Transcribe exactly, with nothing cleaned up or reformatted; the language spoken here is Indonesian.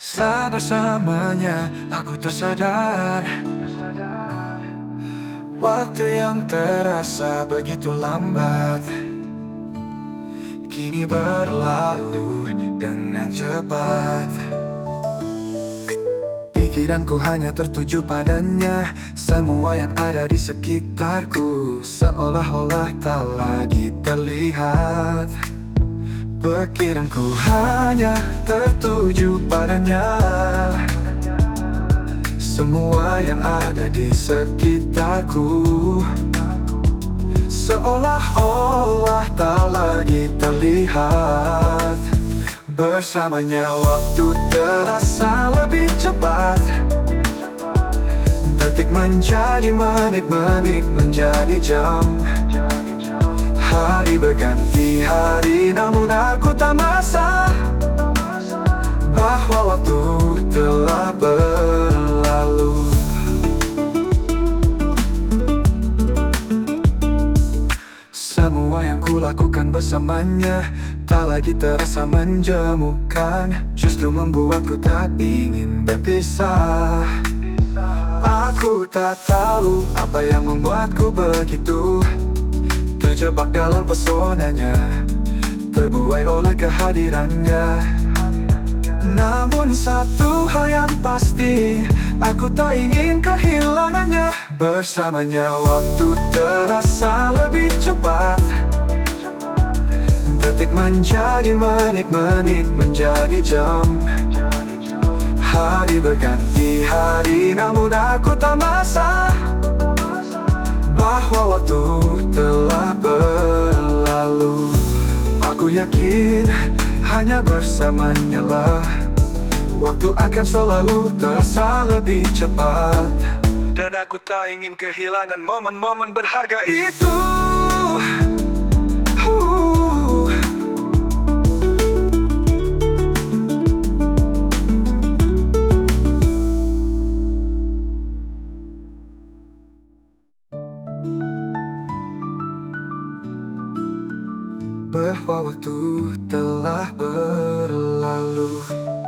Saat bersamanya aku tersadar, waktu yang terasa begitu lambat kini berlalu dengan cepat. Pikiranku hanya tertuju padanya, semua yang ada di sekitarku seolah-olah tak lagi terlihat. Pikiranku hanya tertuju padanya, semua yang ada di sekitarku seolah-olah tak lagi terlihat. Bersamanya waktu terasa lebih cepat, detik menjadi menit, menit menjadi jam. Hari berganti hari, namun aku tak merasa bahwa waktu telah berlalu. Semua yang kulakukan bersamanya tak lagi terasa menjemukan, justru membuatku tak ingin berpisah. Aku tak tahu apa yang membuatku begitu terjebak dalam pesonanya, terbuai oleh kehadirannya. Namun satu hal yang pasti, aku tak ingin kehilangannya. Bersamanya waktu terasa lebih cepat, detik menjadi menit, menit menjadi jam. Hari berganti hari, namun aku tak merasa bahwa waktu telah berlalu. Aku yakin hanya bersamanya lah waktu akan selalu terasa lebih cepat, dan aku tak ingin kehilangan momen-momen berharga itu. uh. Bahwa waktu telah berlalu.